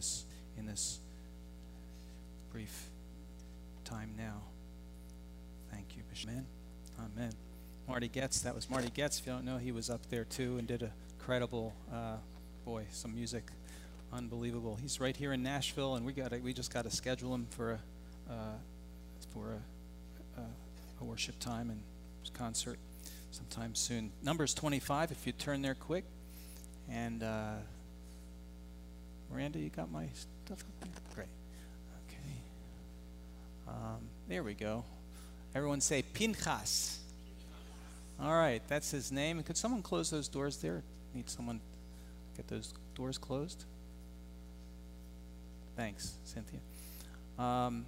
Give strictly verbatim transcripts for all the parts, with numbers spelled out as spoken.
this in this brief time now. Thank you, Bishop. Amen. Amen. Marty Getz, that was Marty Getz. If you don't know, he was up there too and did a credible, uh, boy, some music, unbelievable. He's right here in Nashville, and we got we just got to schedule him for a uh, for a, a, a worship time and concert sometime soon. Numbers twenty-five, if you turn there quick. And uh, Miranda, you got my stuff up there? Great. Okay. Um, there we go. Everyone say Pinchas. All right, that's his name. Could someone close those doors there? Need someone get those doors closed? Thanks, Cynthia. Um,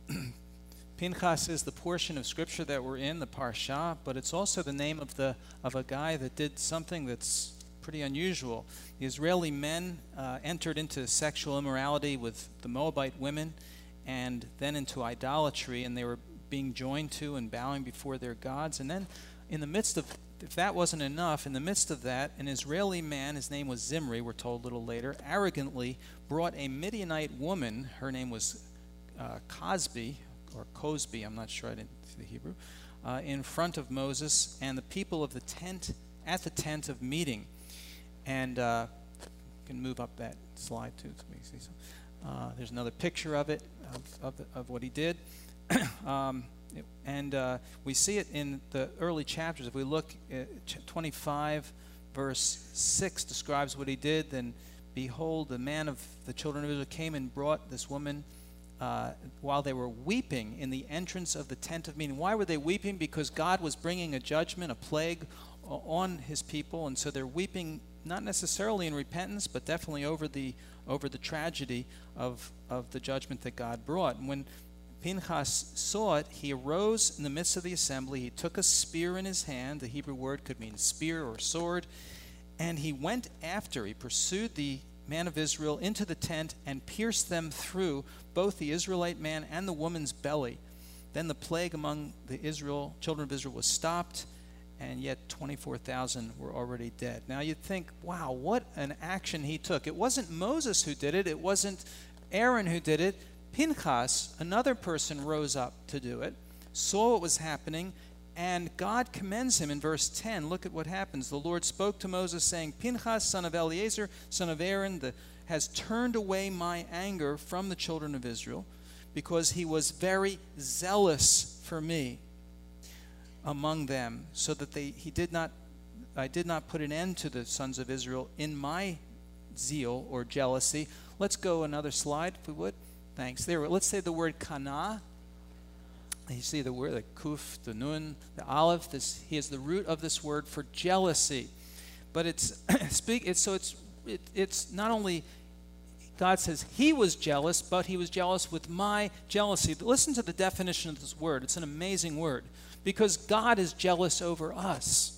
Pinchas is the portion of Scripture that we're in, the Parsha, but it's also the name of the of a guy that did something that's pretty unusual. The Israeli men uh, entered into sexual immorality with the Moabite women and then into idolatry, and they were being joined to and bowing before their gods. And then in the midst of, if that wasn't enough, in the midst of that, an Israeli man, his name was Zimri, we're told a little later, arrogantly brought a Midianite woman, her name was uh, Cosby, or Cosby, I'm not sure, I didn't see the Hebrew, uh, in front of Moses and the people of the tent, at the tent of meeting. And uh, you can move up that slide too. So we see some. Uh, there's another picture of it, of, of, of what he did. um, it, and uh, we see it in the early chapters. If we look at twenty-five, verse six describes what he did. Then, behold, the man of the children of Israel came and brought this woman uh, while they were weeping in the entrance of the tent of meeting. Why were they weeping? Because God was bringing a judgment, a plague on his people, and so they're weeping, not necessarily in repentance, but definitely over the over the tragedy of of the judgment that God brought. And when Pinchas saw it, he arose in the midst of the assembly. He took a spear in his hand. The Hebrew word could mean spear or sword. And he went after, he pursued the man of Israel into the tent and pierced them through both the Israelite man and the woman's belly. Then the plague among the Israel children of Israel was stopped, and yet twenty-four thousand were already dead. Now you'd think, wow, what an action he took. It wasn't Moses who did it. It wasn't Aaron who did it. Pinchas, another person, rose up to do it, saw what was happening, and God commends him in verse ten. Look at what happens. The Lord spoke to Moses, saying, Pinchas, son of Eleazar, son of Aaron, the, has turned away my anger from the children of Israel, because he was very zealous for me among them, so that they he did not I did not put an end to the sons of Israel in my zeal or jealousy. Let's go another slide, if we would. Thanks. There. Let's say the word kana. You see the word, the kuf, the nun, the aleph. This he is the root of this word for jealousy. But it's speak. It's so it's it, it's not only God says he was jealous, but he was jealous with my jealousy. But listen to the definition of this word. It's an amazing word. Because God is jealous over us.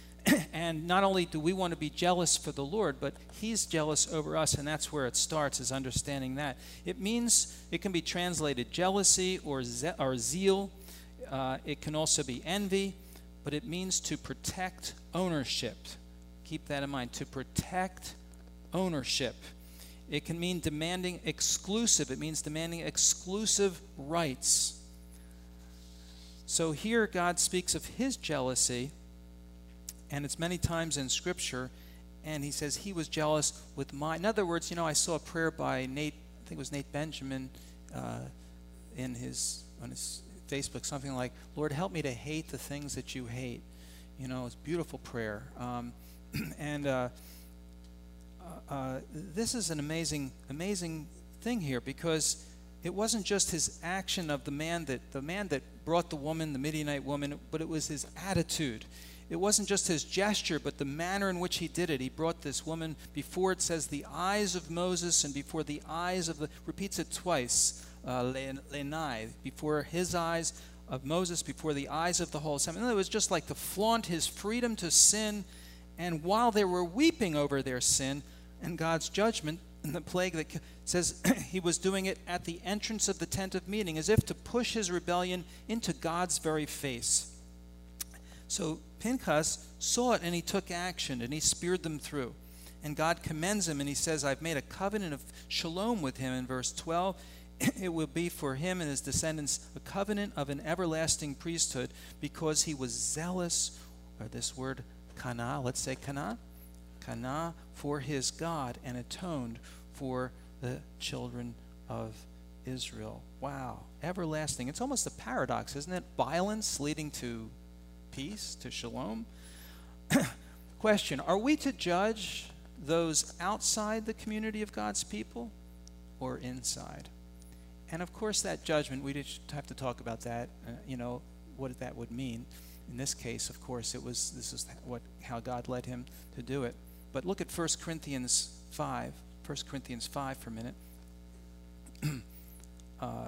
And not only do we want to be jealous for the Lord, but he's jealous over us, and that's where it starts, is understanding that. It means, it can be translated jealousy or, ze- or zeal. Uh, it can also be envy, but it means to protect ownership. Keep that in mind, to protect ownership. It can mean demanding exclusive. It means demanding exclusive rights. So here God speaks of his jealousy, and it's many times in Scripture, and he says he was jealous with my. In other words, you know, I saw a prayer by Nate, I think it was Nate Benjamin, uh, in his on his Facebook, something like, Lord, help me to hate the things that you hate. You know, it's a beautiful prayer. Um, and uh, uh, uh, this is an amazing, amazing thing here, because it wasn't just his action of the man that the man that brought the woman, the Midianite woman, but it was his attitude. It wasn't just his gesture, but the manner in which he did it. He brought this woman before, it says, the eyes of Moses, and before the eyes of the, repeats it twice, uh, lenai, before his eyes of Moses, before the eyes of the whole assembly. It was just like to flaunt his freedom to sin, and while they were weeping over their sin and God's judgment, and the plague that says he was doing it at the entrance of the tent of meeting, as if to push his rebellion into God's very face. So Pinchas saw it, and he took action, and he speared them through. and God commends him, and he says, I've made a covenant of shalom with him in verse twelve. It will be for him and his descendants a covenant of an everlasting priesthood, because he was zealous, or this word kana, let's say kana, kana, for his God, and atoned for the children of Israel. Wow, everlasting. It's almost a paradox, isn't it? Violence leading to peace, to shalom. Question, are we to judge those outside the community of God's people or inside? And of course that judgment, we just have to talk about that, uh, you know, what that would mean. In this case, of course, it was, this is what, how God led him to do it. But look at First Corinthians five, First Corinthians five for a minute. uh,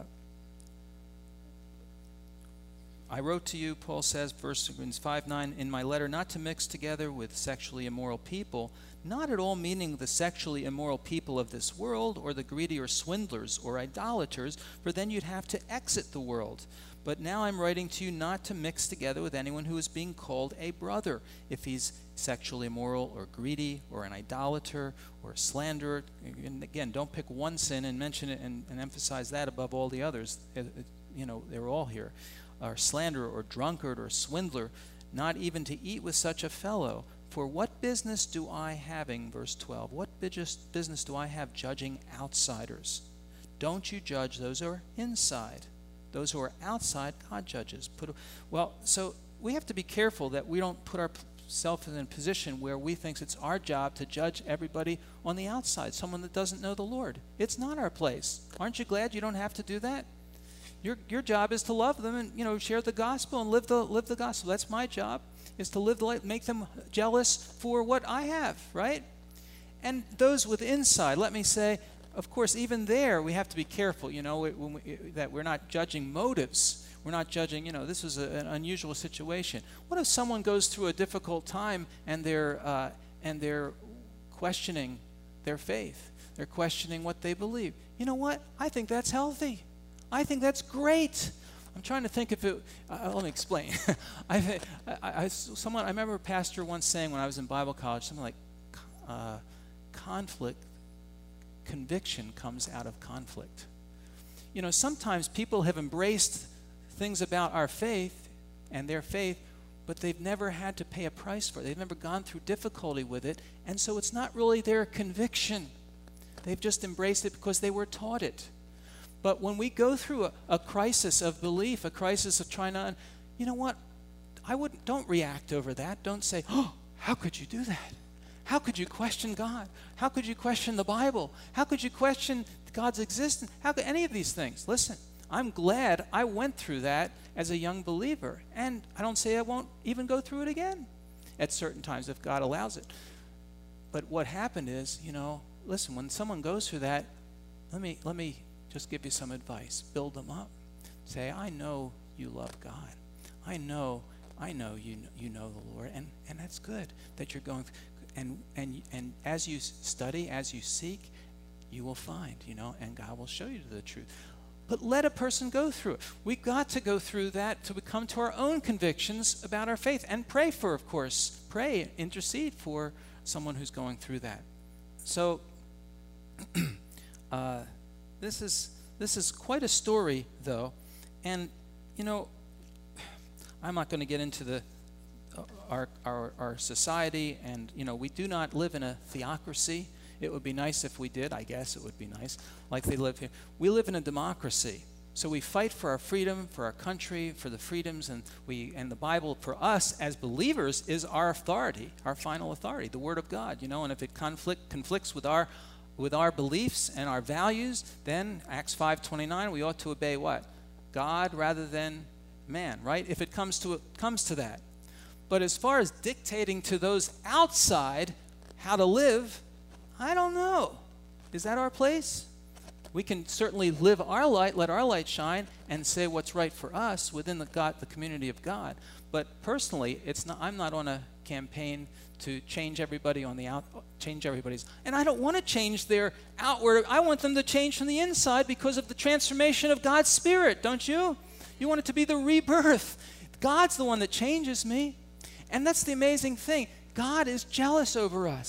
I wrote to you, Paul says, First Corinthians five nine, in my letter, not to mix together with sexually immoral people, not at all meaning the sexually immoral people of this world, or the greedy or swindlers or idolaters, for then you'd have to exit the world. But now I'm writing to you not to mix together with anyone who is being called a brother, if he's sexually immoral or greedy or an idolater or a slanderer. And again, don't pick one sin and mention it and, and emphasize that above all the others. It, it, you know, they're all here. Or slanderer or drunkard or swindler, not even to eat with such a fellow. For what business do I having, verse twelve, what business do I have judging outsiders? Don't you judge those who are inside. Those who are outside, God judges. Put, well, so we have to be careful that we don't put ourselves in a position where we think it's our job to judge everybody on the outside, someone that doesn't know the Lord. It's not our place. Aren't you glad you don't have to do that? Your your job is to love them and, you know, share the gospel and live the live the gospel. That's my job, is to live the life, make them jealous for what I have, right? And those with inside, let me say, of course, even there we have to be careful, you know, when we, that we're not judging motives. We're not judging, you know, this is a, an unusual situation. What if someone goes through a difficult time and they're uh, and they're questioning their faith? They're questioning what they believe. You know what? I think that's healthy. I think that's great. I'm trying to think if it, uh, let me explain. I, I, I, someone, I remember a pastor once saying when I was in Bible college, something like, uh, conflict, conviction comes out of conflict. You know, sometimes people have embraced things about our faith and their faith, but they've never had to pay a price for it. They've never gone through difficulty with it, and so it's not really their conviction. They've just embraced it because they were taught it. But when we go through a, a crisis of belief, a crisis of trying to, you know what? I wouldn't, don't react over that. Don't say, oh, how could you do that? How could you question God? How could you question the Bible? How could you question God's existence? How could any of these things? Listen, I'm glad I went through that as a young believer. And I don't say I won't even go through it again at certain times if God allows it. But what happened is, you know, listen, when someone goes through that, let me, let me, just give you some advice. Build them up. Say, I know you love God. I know, I know you you know the Lord, and, and that's good that you're going through. And and and as you study, as you seek, you will find, you know, and God will show you the truth. But let a person go through it. We've got to go through that to come to our own convictions about our faith, and pray for, of course, pray, intercede for someone who's going through that. So. uh, This is this is quite a story, though, and you know, I'm not going to get into the uh, our, our our society, and you know, we do not live in a theocracy. It would be nice if we did. I guess it would be nice, like they live here. We live in a democracy, so we fight for our freedom, for our country, for the freedoms, and we and the Bible for us as believers is our authority, our final authority, the Word of God. You know, and if it conflict conflicts with our with our beliefs and our values, then Acts five twenty-nine, we ought to obey what? God rather than man, right? If it comes to it comes to that. But as far as dictating to those outside how to live, I don't know. Is that our place? We can certainly live our light, let our light shine, and say what's right for us within the God, the community of God. But personally, it's not. I'm not on a campaign to change everybody on the out, change everybody's. And I don't want to change their outward. I want them to change from the inside because of the transformation of God's Spirit, don't you? You want it to be the rebirth. God's the one that changes me. And that's the amazing thing. God is jealous over us.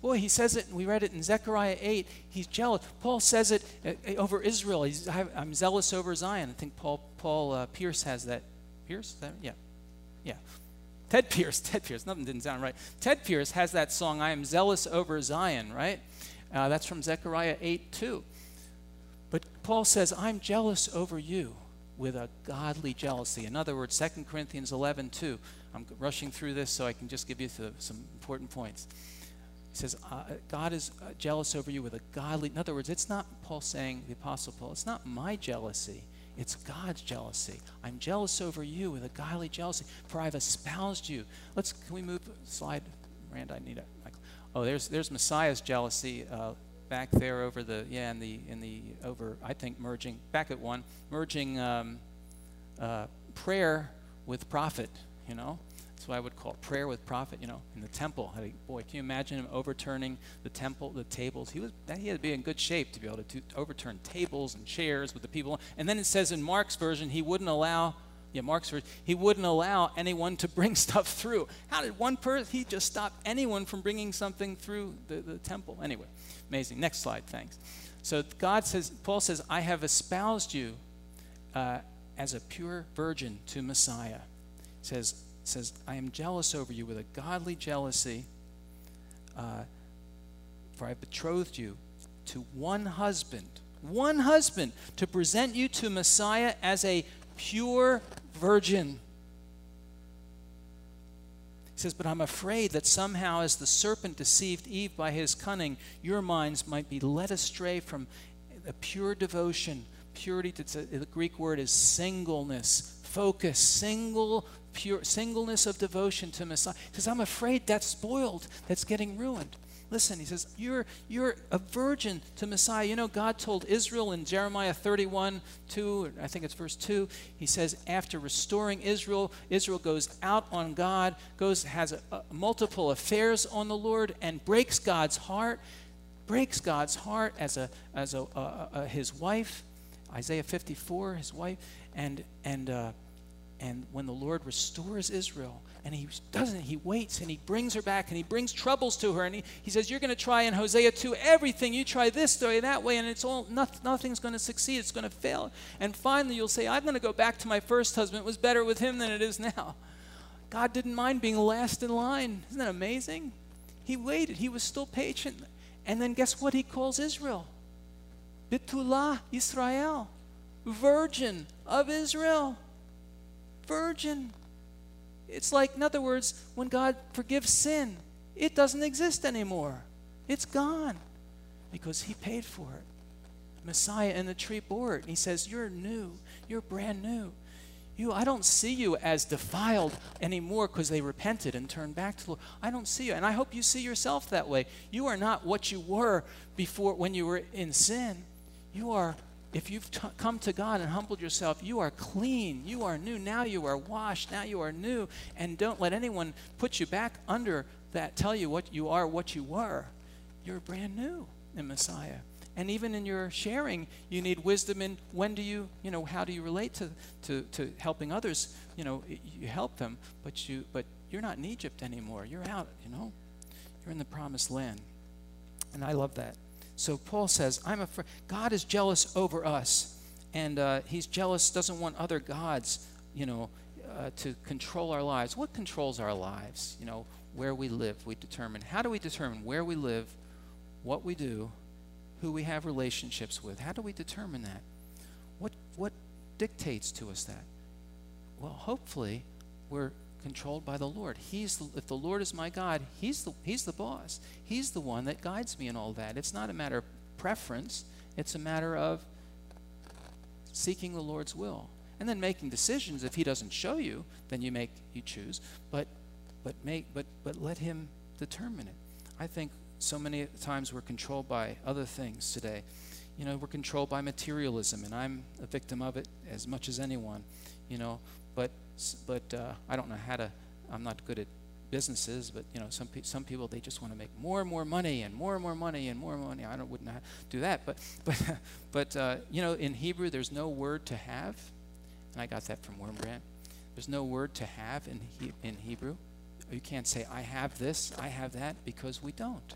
Boy, he says it, and we read it in Zechariah eight. He's jealous. Paul says it uh, over Israel. He's, I'm zealous over Zion. I think Paul Paul uh, Pierce has that. Pierce? Is that, yeah. Yeah. Ted Pierce. Ted Pierce. Nothing didn't sound right. Ted Pierce has that song, I am zealous over Zion, right? Uh, that's from Zechariah eight too. But Paul says, I'm jealous over you with a godly jealousy. In other words, Second Corinthians eleven two. I'm rushing through this so I can just give you the, some important points. He says, uh, God is uh, jealous over you with a godly... In other words, it's not Paul saying, the Apostle Paul, it's not my jealousy. It's God's jealousy. I'm jealous over you with a godly jealousy, for I've espoused you. Let's, can we move, slide, Rand, I need a, oh, there's there's Messiah's jealousy uh, back there over the, yeah, in the, in the, over, I think, merging, back at one, merging um, uh, prayer with prophet, you know? That's what I would call prayer with prophet, you know, in the temple. I think, boy, can you imagine him overturning the temple, the tables? He was he had to be in good shape to be able to, to overturn tables and chairs with the people. And then it says in Mark's version, he wouldn't allow, yeah, Mark's version, he wouldn't allow anyone to bring stuff through. How did one person, he just stop anyone from bringing something through the, the temple? Anyway, amazing. Next slide, thanks. So God says, Paul says, I have espoused you uh, as a pure virgin to Messiah. He says, says, I am jealous over you with a godly jealousy, uh, for I have betrothed you to one husband, one husband, to present you to Messiah as a pure virgin. He says, but I'm afraid that somehow as the serpent deceived Eve by his cunning, your minds might be led astray from a pure devotion. Purity, the Greek word is singleness, focus, single pure singleness of devotion to Messiah. He says, I'm afraid that's spoiled, that's getting ruined. Listen, he says, you're you're a virgin to Messiah. You know, God told Israel in Jeremiah thirty-one, two, I think it's verse two, he says, after restoring Israel, Israel goes out on God, goes, has a, a, multiple affairs on the Lord, and breaks God's heart, breaks God's heart as a as a, a, a his wife, Isaiah fifty-four, his wife, and and uh, And when the Lord restores Israel, and he doesn't, he waits, and he brings her back, and he brings troubles to her, and he, he says, you're going to try in Hosea two everything. You try this way, that way, and it's all, not, nothing's going to succeed. It's going to fail. And finally, you'll say, I'm going to go back to my first husband. It was better with him than it is now. God didn't mind being last in line. Isn't that amazing? He waited. He was still patient. And then guess what he calls Israel? Bitulah Israel, virgin of Israel. Virgin. It's like, in other words, when God forgives sin, it doesn't exist anymore. It's gone because he paid for it. Messiah and the tree bore it. And he says, you're new. You're brand new. You, I don't see you as defiled anymore because they repented and turned back to the Lord. I don't see you. And I hope you see yourself that way. You are not what you were before when you were in sin. You are, if you've t- come to God and humbled yourself, you are clean. You are new. Now you are washed. Now you are new. And don't let anyone put you back under that, tell you what you are, what you were. You're brand new in Messiah. And even in your sharing, you need wisdom in when do you, you know, how do you relate to, to, to helping others? You know, you help them, but, you, but you're not in Egypt anymore. You're out, you know. You're in the promised land. And I love that. So Paul says, I'm afraid. God is jealous over us. And uh, he's jealous, doesn't want other gods, you know, uh, to control our lives. What controls our lives? You know, where we live, we determine. How do we determine where we live, what we do, who we have relationships with? How do we determine that? What what dictates to us that? Well, hopefully, we're controlled by the Lord. He's the, if the Lord is my God, he's the he's the boss. He's the one that guides me in all that. It's not a matter of preference. It's a matter of seeking the Lord's will and then making decisions. If he doesn't show you, then you make you choose. But but make but but let him determine it. I think so many times we're controlled by other things today. You know, we're controlled by materialism, and I'm a victim of it as much as anyone, you know. But but uh, I don't know how to, I'm not good at businesses, but, you know, some, pe- some people, they just want to make more and more money and more and more money and more and more money. I don't, wouldn't have do that. But, but, but uh, you know, in Hebrew, there's no word to have. And I got that from Wormbrand. There's no word to have in he- in Hebrew. You can't say, I have this, I have that, because we don't.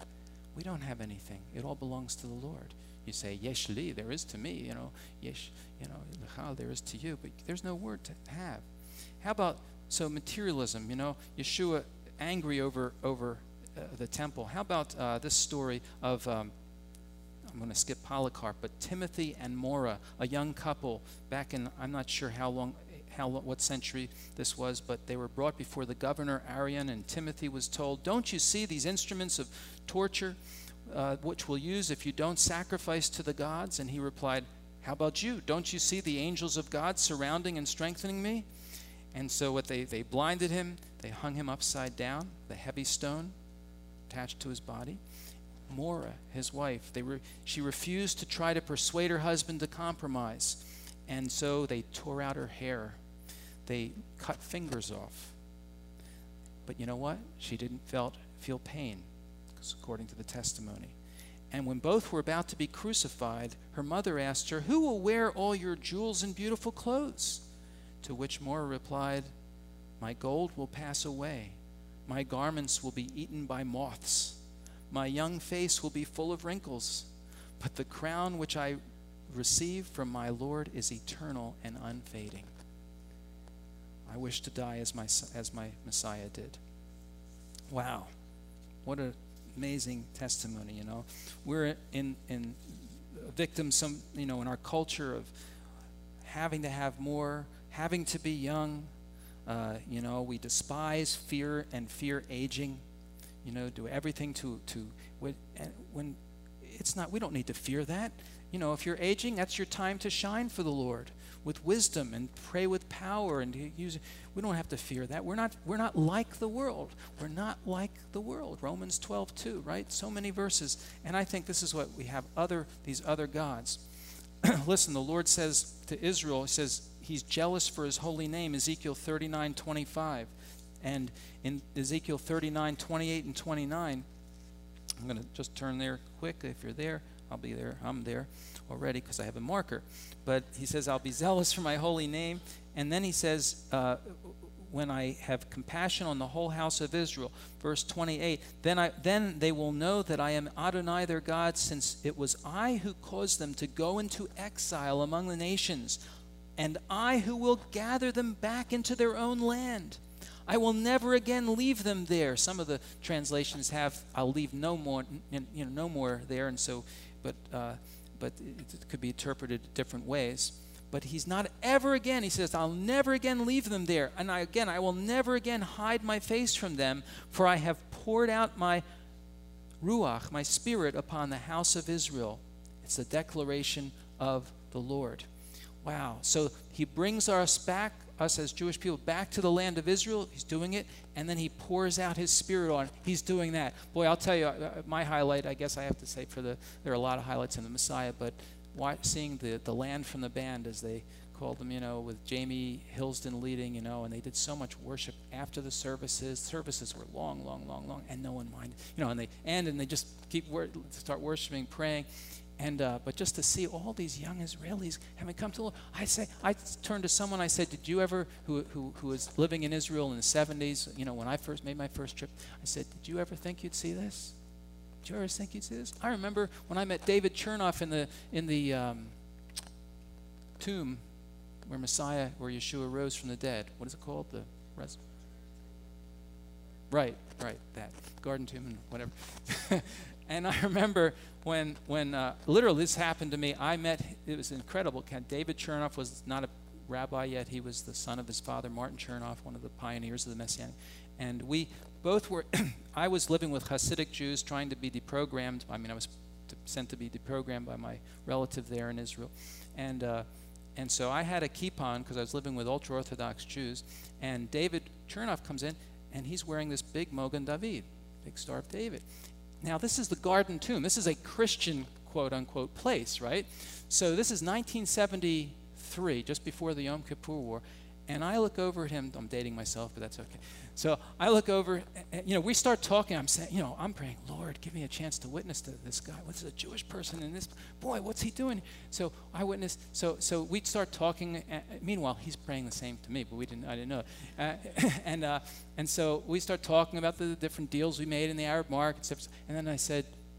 We don't have anything. It all belongs to the Lord. You say, yesh li, there is to me, you know, yesh, you know, l'chal, there is to you, but there's no word to have. How about, so materialism, you know, Yeshua angry over, over uh, the temple. How about uh, this story of, um, I'm going to skip Polycarp, but Timothy and Mora, a young couple back in, I'm not sure how long, how what century this was, but they were brought before the governor Arian, and Timothy was told, don't you see these instruments of torture uh, which we'll use if you don't sacrifice to the gods? And he replied, how about you? Don't you see the angels of God surrounding and strengthening me? And so what they, they blinded him, they hung him upside down, the heavy stone attached to his body. Mora, his wife, they were, she refused to try to persuade her husband to compromise. And so they tore out her hair. They cut fingers off. But you know what? She didn't felt, feel pain, according to the testimony. And when both were about to be crucified, her mother asked her, who will wear all your jewels and beautiful clothes? To which Mora replied, my gold will pass away. My garments will be eaten by moths. My young face will be full of wrinkles. But the crown which I receive from my Lord is eternal and unfading. I wish to die as my, as my Messiah did. Wow. What an amazing testimony, you know. We're in, in victims, some, you know, in our culture of having to have more, having to be young. Uh, you know, we despise fear and fear aging. You know, do everything to, to when, when it's not, we don't need to fear that. You know, if you're aging, that's your time to shine for the Lord with wisdom and pray with power and use. We don't have to fear that. We're not. We're not like the world. We're not like the world. Romans twelve two, right? So many verses, and I think this is what we have. Other these other gods. Listen, the Lord says to Israel, He says He's jealous for His holy name. Ezekiel thirty-nine twenty-five, and in Ezekiel thirty-nine twenty-eight and twenty-nine. I'm going to just turn there quick. If you're there, I'll be there. I'm there already because I have a marker. But he says, I'll be zealous for my holy name. And then he says, uh, when I have compassion on the whole house of Israel, verse twenty-eight, then I then they will know that I am Adonai their God, since it was I who caused them to go into exile among the nations, and I who will gather them back into their own land. I will never again leave them there. Some of the translations have, I'll leave no more, you know, no more there, and so, but uh, but it could be interpreted different ways. But he's not ever again, he says, I'll never again leave them there. And I, again, I will never again hide my face from them, for I have poured out my ruach, my spirit, upon the house of Israel. It's a declaration of the Lord. Wow. So he brings us back, us as Jewish people, back to the land of Israel. He's doing it. And then he pours out his spirit on. He's doing that. Boy, I'll tell you, uh, my highlight, I guess I have to say, for the, there are a lot of highlights in the Messiah, but why, seeing the, the land from the band, as they called them, you know, with Jamie Hillsden leading, you know, and they did so much worship after the services. Services were long, long, long, long, and no one minded. You know, and they end and they just keep wor- start worshiping, praying. And uh, but just to see all these young Israelis having come to the Lord, I say, I turned to someone, I said, did you ever, who, who, who was living in Israel in the seventies, you know, when I first made my first trip, I said, did you ever think you'd see this? Did you ever think you'd see this? I remember when I met David Chernoff in the in the um, tomb where Messiah, where Yeshua rose from the dead. What is it called? The res- Right, right, that garden tomb and whatever. And I remember when when uh, literally this happened to me. I met. It was incredible. David Chernoff was not a rabbi yet. He was the son of his father, Martin Chernoff, one of the pioneers of the Messianic. And we both were, I was living with Hasidic Jews trying to be deprogrammed. I mean, I was to, sent to be deprogrammed by my relative there in Israel. And uh, and so I had a kippah because I was living with ultra-Orthodox Jews. And David Chernoff comes in, and he's wearing this big Mogen David, big Star of David. Now, this is the Garden Tomb. This is a Christian, quote-unquote, place, right? So this is nineteen seventy-three, just before the Yom Kippur War. And I look over at him. I'm dating myself, but that's okay. So I look over, and, you know, we start talking. I'm saying, you know, I'm praying, Lord, give me a chance to witness to this guy. What's a Jewish person in this? Boy, what's he doing? So I witnessed. So so we start talking. Uh, meanwhile, he's praying the same to me, but we didn't. I didn't know. Uh, and uh, and so we start talking about the different deals we made in the Arab market. And then I said,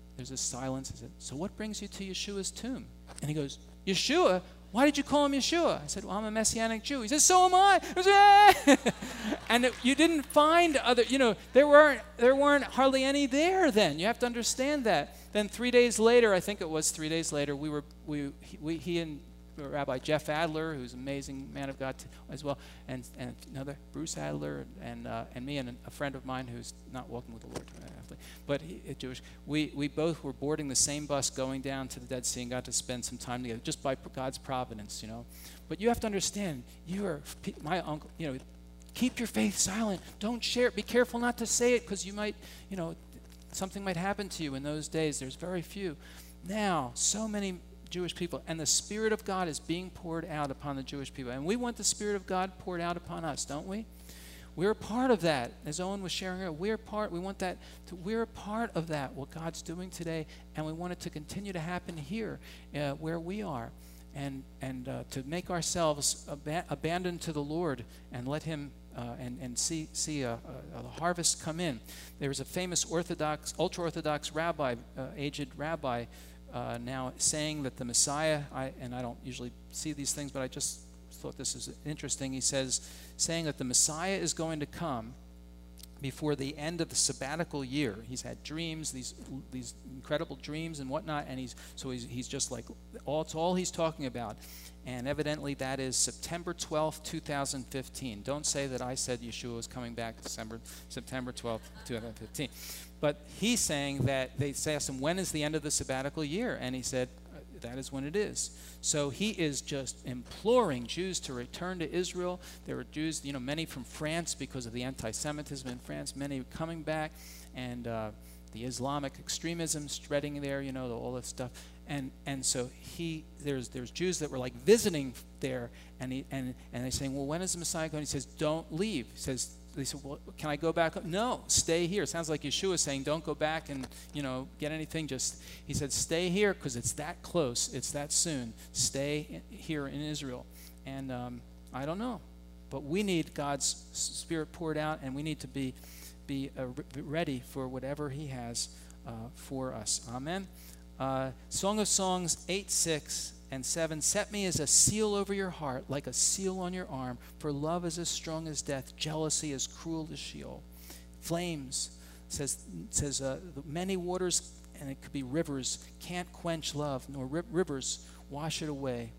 there's this silence. I said, so what brings you to Yeshua's tomb? And he goes, Yeshua? Why did you call him Yeshua? I said, well, I'm a Messianic Jew. He said, so am I. I said, "Eh." And it, you didn't find other, you know, there weren't, there weren't hardly any there then. You have to understand that. Then three days later, I think it was three days later, we were, we, he, we, he and Rabbi Jeff Adler, who's an amazing man of God t- as well, and, and another Bruce Adler, and uh, and me and a friend of mine who's not walking with the Lord, but he, uh, Jewish. We we both were boarding the same bus going down to the Dead Sea and got to spend some time together just by God's providence, you know. But you have to understand, you are my uncle. You know, keep your faith silent. Don't share it. Be careful not to say it because you might, you know, something might happen to you in those days. There's very few. Now, so many Jewish people, and the Spirit of God is being poured out upon the Jewish people. And we want the Spirit of God poured out upon us, don't we? We're a part of that. As Owen was sharing earlier, we're part, we want that, to, we're a part of that, what God's doing today, and we want it to continue to happen here, uh, where we are, and and uh, to make ourselves ab- abandoned to the Lord and let Him uh, and, and see, see a, a, a harvest come in. There was a famous Orthodox, ultra-Orthodox rabbi, uh, aged rabbi, Uh, now saying that the Messiah, I, and I don't usually see these things, but I just thought this is interesting. He says, saying that the Messiah is going to come before the end of the sabbatical year. He's had dreams, these these incredible dreams and whatnot, and he's so he's he's just like all it's all he's talking about. And evidently that is September twelfth, two thousand fifteen. Don't say that I said Yeshua was coming back December September twelfth, two thousand fifteen. But he's saying that they asked him, when is the end of the sabbatical year? And he said, that is when it is. So he is just imploring Jews to return to Israel. There were Jews, you know, many from France because of the anti-Semitism in France, many coming back, and uh, the Islamic extremism spreading there, you know, all that stuff. And and so he there's there's Jews that were like visiting there, and he and and they're saying, well, when is the Messiah going? He says, don't leave. He says, they said, well, can I go back? No, stay here. It sounds like Yeshua is saying, don't go back and, you know, get anything. Just, he said, stay here because it's that close. It's that soon. Stay in, here in Israel. And um, I don't know. But we need God's Spirit poured out, and we need to be be uh, ready for whatever He has uh, for us. Amen. Uh, Song of Songs eight, six, and seven. Set me as a seal over your heart, like a seal on your arm. For love is as strong as death, jealousy as cruel as Sheol. Flames, says, says uh, many waters, and it could be rivers, can't quench love, nor ri- rivers wash it away.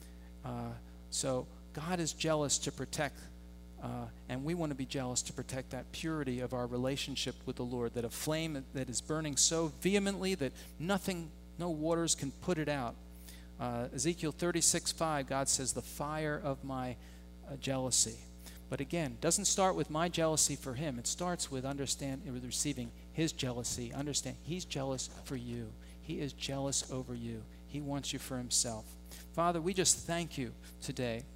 Uh, so God is jealous to protect, uh, and we want to be jealous to protect that purity of our relationship with the Lord, that a flame that is burning so vehemently that nothing, no waters can put it out. Uh, Ezekiel thirty-six, five, God says, the fire of my uh, jealousy. But again, doesn't start with my jealousy for Him. It starts with understand, with receiving His jealousy. Understand, He's jealous for you. He is jealous over you. He wants you for Himself. Father, we just thank you today